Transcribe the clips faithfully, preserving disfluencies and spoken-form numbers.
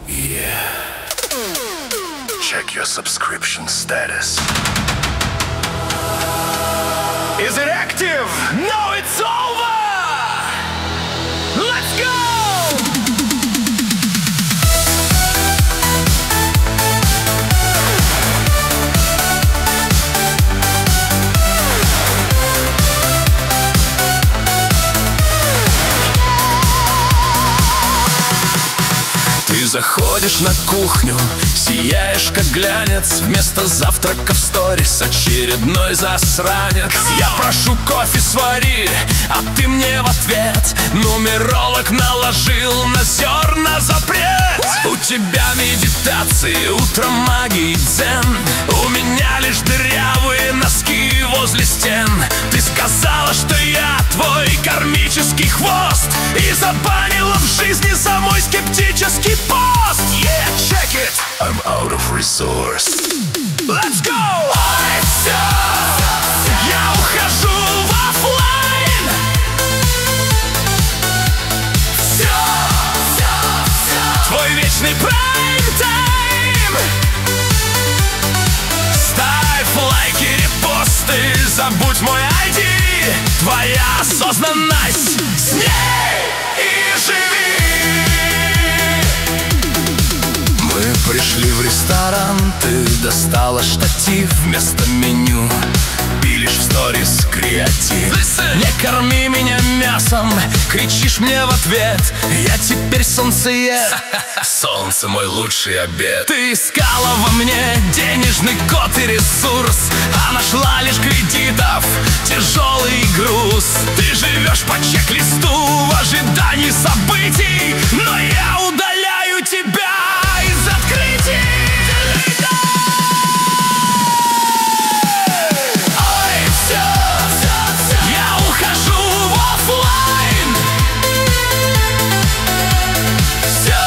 Yeah. Check your subscription status. Is it active? No, it's over! Let's go! Ты заходишь на кухню, сияешь как глянец. Вместо завтрака в сторис очередной засранец. Я прошу кофе свари, а ты мне в ответ нумеролог наложил на зерна запрет. У тебя медитации, утром магии дзен. У меня лишь дырявые носки возле стен. Ты сказала, что я твой кармический хвост и забанила в жизни за мой скептический пост. Yeah, check it! I'm out of resource. Let's go! Ой, все! Я ухожу в оффлайн. Все, все, все. Твой вечный прайм-тайм. Ставь лайки, репосты, забудь мой ай ди. Твоя осознанность, с ней и живи. Мы пришли в ресторан, ты достала штатив вместо меню. Пилишь в сторис креатив. Listen. Не корми меня мясом, кричишь мне в ответ. Я теперь солнцеед. Солнце мой лучший обед. Ты искала во мне денежный код и ресурс, а нашла лишь кредитов тяжелый груз. Ты живешь по чек-листу в ожидании событий, но я удаляю тебя из открытий. Ой, все, я ухожу в оффлайн. Все,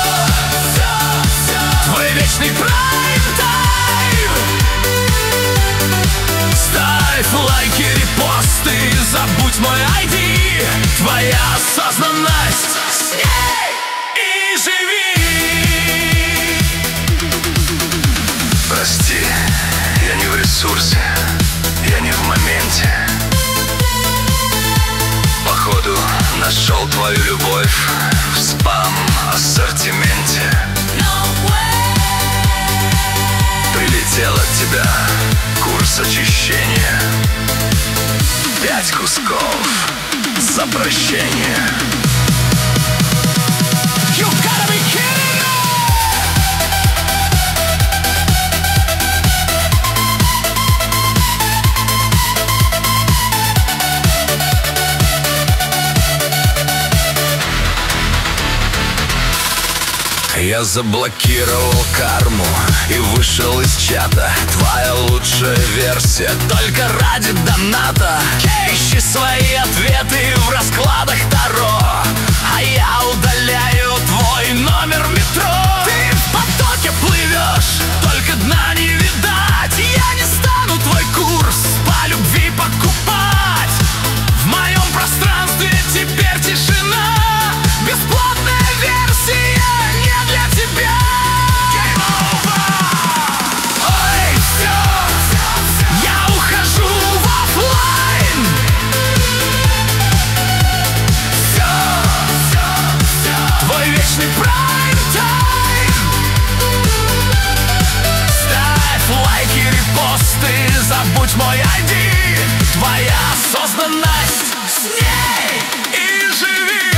твой вечный прайм-тайм. Ставь лайки, репосты, забудь мой ай ди. Твоя осознанность, с ней и живи. Прости, я не в ресурсе, я не в моменте. Походу, нашел твою любовь в спам-ассортименте. Прилетел от тебя курс очищения. Пять кусков за прощение. You gotta be kidding me! Я заблокировал карму и вышел из чата. Твоя лучшая версия только ради доната. Ищи свои ответы в раскладах Таро, а я удаляю твой номер метро. Ты в потоке плывешь, только дна не видать. Я не стану твой курс по любви покупать. В моем пространстве теперь тишина. Бесплатная версия не для тебя. Game over. Ой, все, я ухожу в оффлайн. Все, твой вечный прайм-тайм. Ставь лайки, репосты, забудь мой ай ди. Твоя осознанность, с ней и живи.